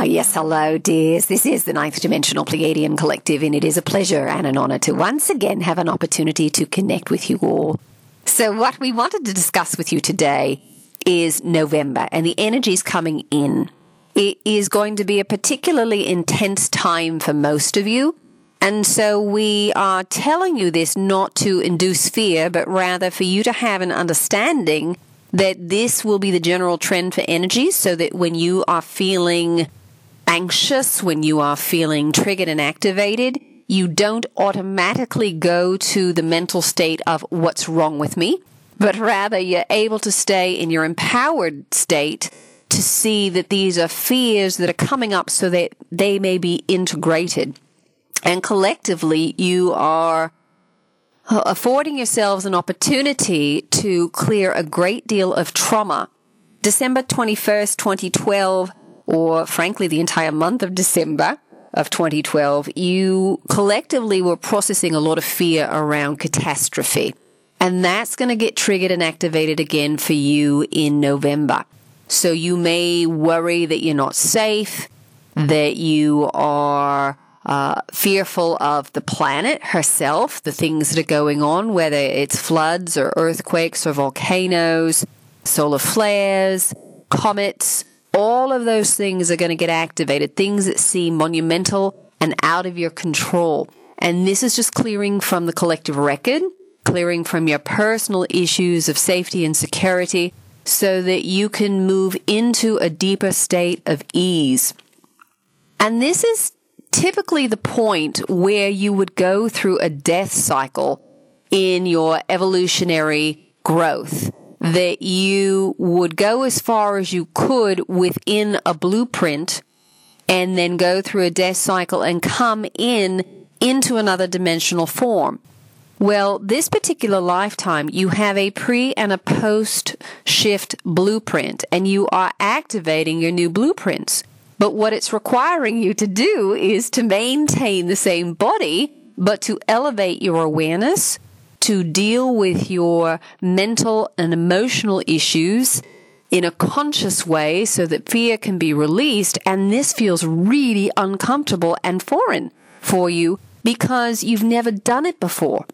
Yes, hello, dears. This is the Ninth Dimensional Pleiadian Collective, and it is a pleasure and an honor to once again have an opportunity to connect with you all. So what we wanted to discuss with you today is November and the energies coming in. It is going to be a particularly intense time for most of you, and so we are telling you this not to induce fear, but rather for you to have an understanding that this will be the general trend for energies, so that when you are feeling anxious, when you are feeling triggered and activated, you don't automatically go to the mental state of what's wrong with me, but rather you're able to stay in your empowered state to see that these are fears that are coming up so that they may be integrated. And collectively, you are affording yourselves an opportunity to clear a great deal of trauma. December 21st, 2012, or frankly the entire month of December of 2012, you collectively were processing a lot of fear around catastrophe. And that's going to get triggered and activated again for you in November. So you may worry that you're not safe, that you are fearful of the planet herself, the things that are going on, whether it's floods or earthquakes or volcanoes, solar flares, comets. All of those things are going to get activated, things that seem monumental and out of your control. And this is just clearing from the collective record, clearing from your personal issues of safety and security, so that you can move into a deeper state of ease. And this is typically the point where you would go through a death cycle in your evolutionary growth, that you would go as far as you could within a blueprint and then go through a death cycle and come into another dimensional form. Well, this particular lifetime, you have a pre and a post shift blueprint, and you are activating your new blueprints. But what it's requiring you to do is to maintain the same body, but to elevate your awareness, to deal with your mental and emotional issues in a conscious way so that fear can be released. And this feels really uncomfortable and foreign for you because you've never done it before.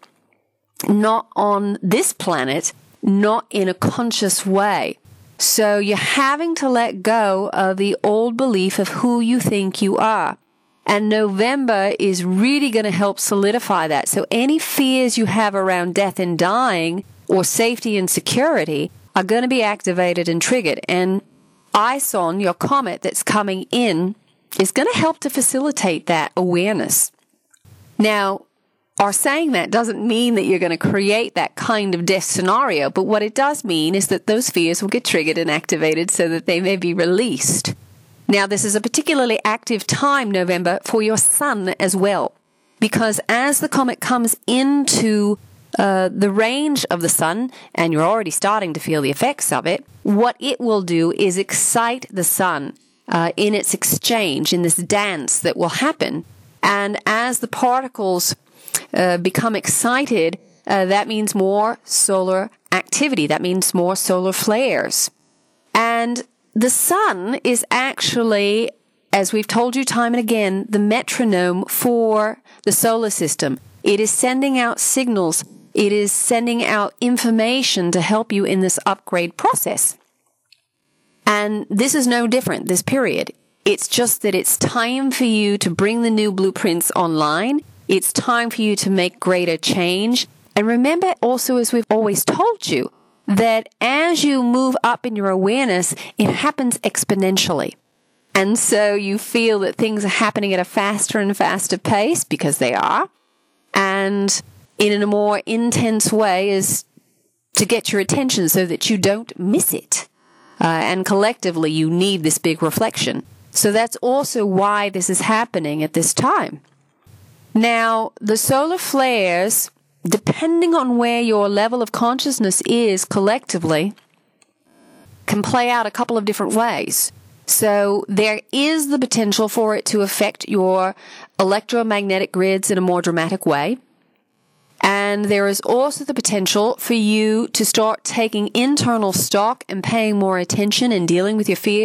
Not on this planet, not in a conscious way. So you're having to let go of the old belief of who you think you are. And November is really going to help solidify that. So any fears you have around death and dying or safety and security are going to be activated and triggered. And Ison, your comet that's coming in, is going to help to facilitate that awareness. Now, our saying that doesn't mean that you're going to create that kind of death scenario, but what it does mean is that those fears will get triggered and activated so that they may be released. Now, this is a particularly active time, November, for your sun as well, because as the comet comes into the range of the sun, and you're already starting to feel the effects of it, what it will do is excite the sun in its exchange, in this dance that will happen. And as the particles become excited, that means more solar activity. That means more solar flares. And the sun is actually, as we've told you time and again, the metronome for the solar system. It is sending out signals. It is sending out information to help you in this upgrade process. And this is no different, this period. It's just that it's time for you to bring the new blueprints online. It's time for you to make greater change. And remember also, as we've always told you, that as you move up in your awareness, it happens exponentially. And so you feel that things are happening at a faster and faster pace, because they are. And in a more intense way is to get your attention so that you don't miss it. And collectively, you need this big reflection. So that's also why this is happening at this time. Now, the solar flares, depending on where your level of consciousness is collectively, can play out a couple of different ways. So there is the potential for it to affect your electromagnetic grids in a more dramatic way. And there is also the potential for you to start taking internal stock and paying more attention and dealing with your fears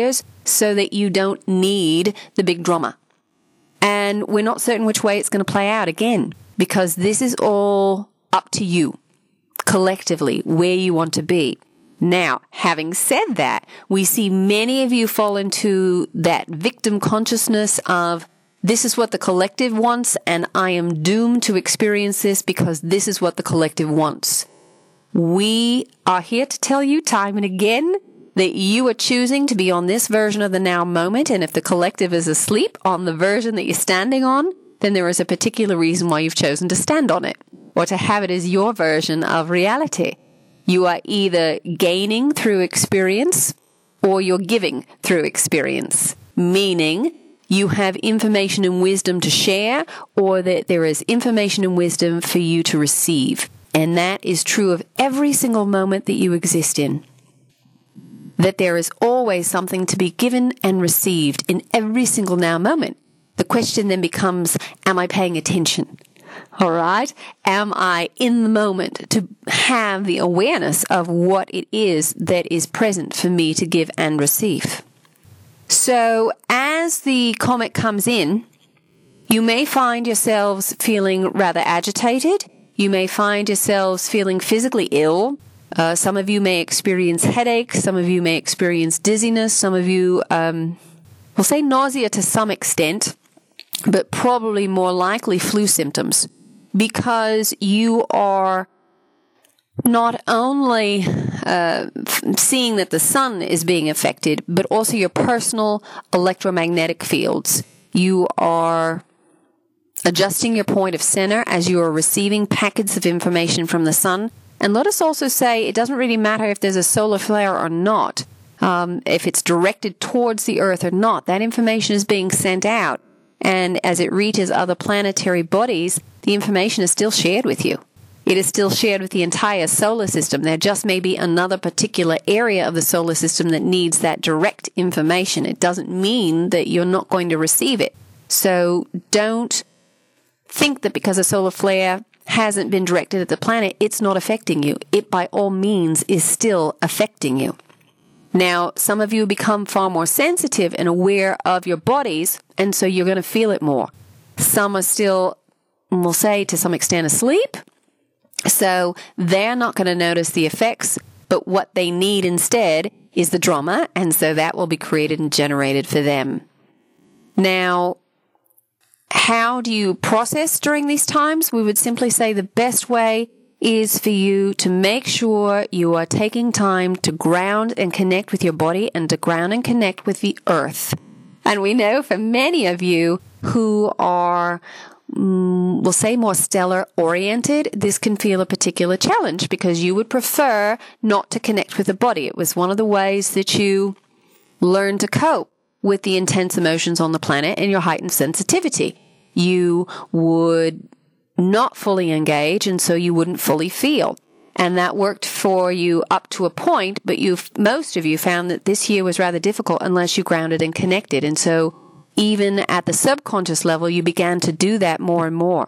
so that you don't need the big drama. And we're not certain which way it's going to play out again, because this is all up to you collectively, where you want to be. Now, having said that, we see many of you fall into that victim consciousness of, this is what the collective wants, and I am doomed to experience this because this is what the collective wants. We are here to tell you time and again that you are choosing to be on this version of the now moment, and if the collective is asleep on the version that you're standing on, then there is a particular reason why you've chosen to stand on it, or to have it as your version of reality. You are either gaining through experience or you're giving through experience, meaning you have information and wisdom to share, or that there is information and wisdom for you to receive. And that is true of every single moment that you exist in. That there is always something to be given and received in every single now moment. The question then becomes, am I paying attention? All right? Am I in the moment to have the awareness of what it is that is present for me to give and receive? So as the comet comes in, you may find yourselves feeling rather agitated. You may find yourselves feeling physically ill. Some of you may experience headaches. Some of you may experience dizziness. Some of you will say nausea to some extent, but probably more likely flu symptoms, because you are not only seeing that the sun is being affected, but also your personal electromagnetic fields. You are adjusting your point of center as you are receiving packets of information from the sun. And let us also say, it doesn't really matter if there's a solar flare or not, if it's directed towards the Earth or not. That information is being sent out. And as it reaches other planetary bodies, the information is still shared with you. It is still shared with the entire solar system. There just may be another particular area of the solar system that needs that direct information. It doesn't mean that you're not going to receive it. So don't think that because a solar flare hasn't been directed at the planet, it's not affecting you. It, by all means, is still affecting you. Now, some of you become far more sensitive and aware of your bodies, and so you're going to feel it more. Some are still, we'll say, to some extent asleep, so they're not going to notice the effects, but what they need instead is the drama, and so that will be created and generated for them. Now, how do you process during these times? We would simply say the best way is for you to make sure you are taking time to ground and connect with your body and to ground and connect with the earth. And we know for many of you who are, we'll say, more stellar oriented, this can feel a particular challenge because you would prefer not to connect with the body. It was one of the ways that you learned to cope with the intense emotions on the planet and your heightened sensitivity. You would not fully engage, and so you wouldn't fully feel. And that worked for you up to a point, but most of you found that this year was rather difficult unless you grounded and connected. And so even at the subconscious level, you began to do that more and more.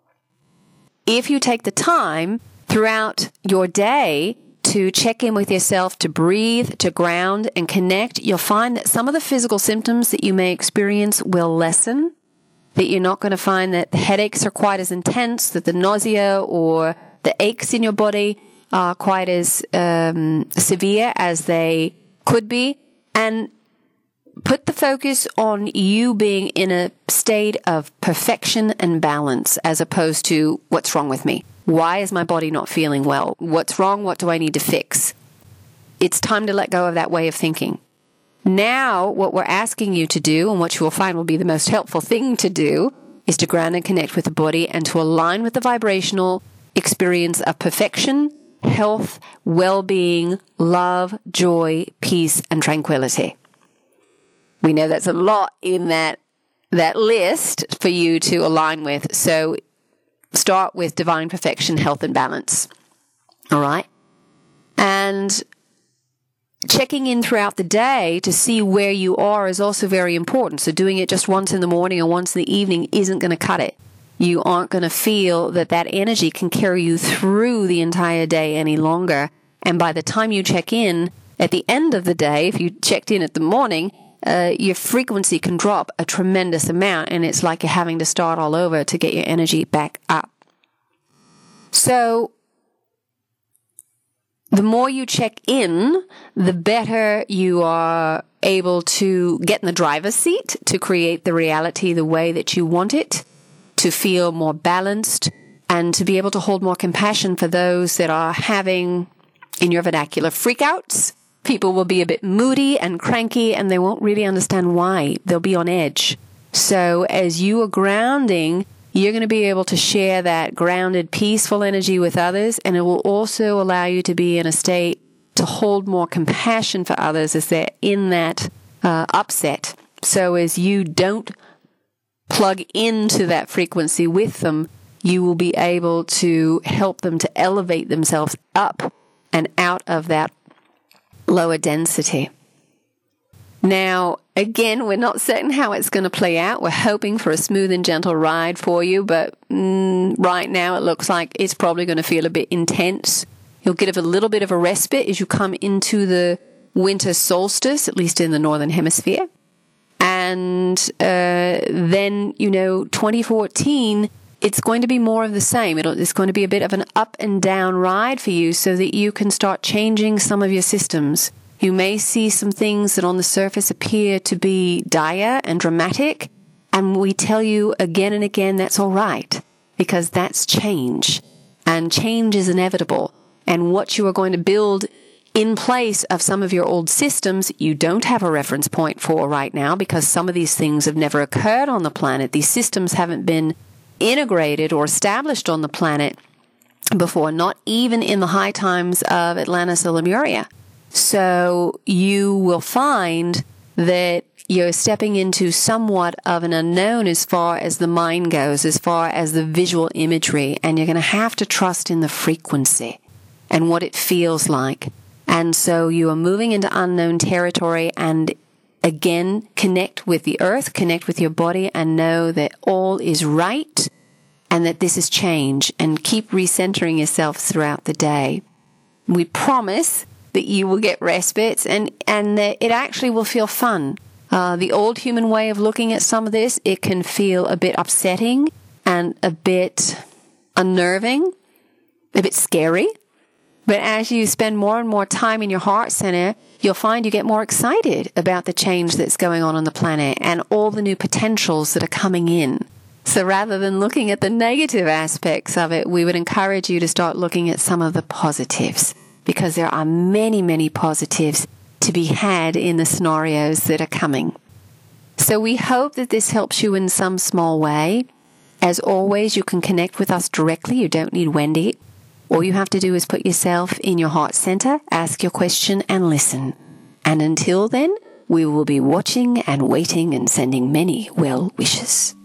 If you take the time throughout your day to check in with yourself, to breathe, to ground and connect, you'll find that some of the physical symptoms that you may experience will lessen, that you're not going to find that the headaches are quite as intense, that the nausea or the aches in your body are quite as severe as they could be. And put the focus on you being in a state of perfection and balance as opposed to what's wrong with me. Why is my body not feeling well? What's wrong? What do I need to fix? It's time to let go of that way of thinking. Now, what we're asking you to do, and what you will find will be the most helpful thing to do, is to ground and connect with the body and to align with the vibrational experience of perfection, health, well-being, love, joy, peace, and tranquility. We know that's a lot in that list for you to align with. So start with divine perfection, health, and balance. All right? And checking in throughout the day to see where you are is also very important. So doing it just once in the morning or once in the evening isn't going to cut it. You aren't going to feel that energy can carry you through the entire day any longer. And by the time you check in at the end of the day, if you checked in at the morning, your frequency can drop a tremendous amount, and it's like you're having to start all over to get your energy back up. So the more you check in, the better you are able to get in the driver's seat to create the reality the way that you want it, to feel more balanced, and to be able to hold more compassion for those that are having, in your vernacular, freakouts. People will be a bit moody and cranky, and they won't really understand why. They'll be on edge. So as you are grounding, you're going to be able to share that grounded, peaceful energy with others, and it will also allow you to be in a state to hold more compassion for others as they're in that upset. So as you don't plug into that frequency with them, you will be able to help them to elevate themselves up and out of that lower density. Now, again, we're not certain how it's going to play out. We're hoping for a smooth and gentle ride for you, but right now it looks like it's probably going to feel a bit intense. You'll get a little bit of a respite as you come into the winter solstice, at least in the Northern Hemisphere. And then, 2014, it's going to be more of the same. It's going to be a bit of an up and down ride for you so that you can start changing some of your systems. You may see some things that on the surface appear to be dire and dramatic, and we tell you again and again that's all right, because that's change, and change is inevitable. And what you are going to build in place of some of your old systems, you don't have a reference point for right now, because some of these things have never occurred on the planet. These systems haven't been integrated or established on the planet before, not even in the high times of Atlantis or Lemuria. So you will find that you're stepping into somewhat of an unknown as far as the mind goes, as far as the visual imagery, and you're going to have to trust in the frequency and what it feels like. And so you are moving into unknown territory, and again, connect with the earth, connect with your body, and know that all is right and that this is change, and keep recentering yourself throughout the day. We promise that you will get respites, and that it actually will feel fun. The old human way of looking at some of this, it can feel a bit upsetting and a bit unnerving, a bit scary. But as you spend more and more time in your heart center, you'll find you get more excited about the change that's going on the planet and all the new potentials that are coming in. So rather than looking at the negative aspects of it, we would encourage you to start looking at some of the positives, because there are many, many positives to be had in the scenarios that are coming. So we hope that this helps you in some small way. As always, you can connect with us directly. You don't need Wendy. All you have to do is put yourself in your heart center, ask your question, and listen. And until then, we will be watching and waiting and sending many well wishes.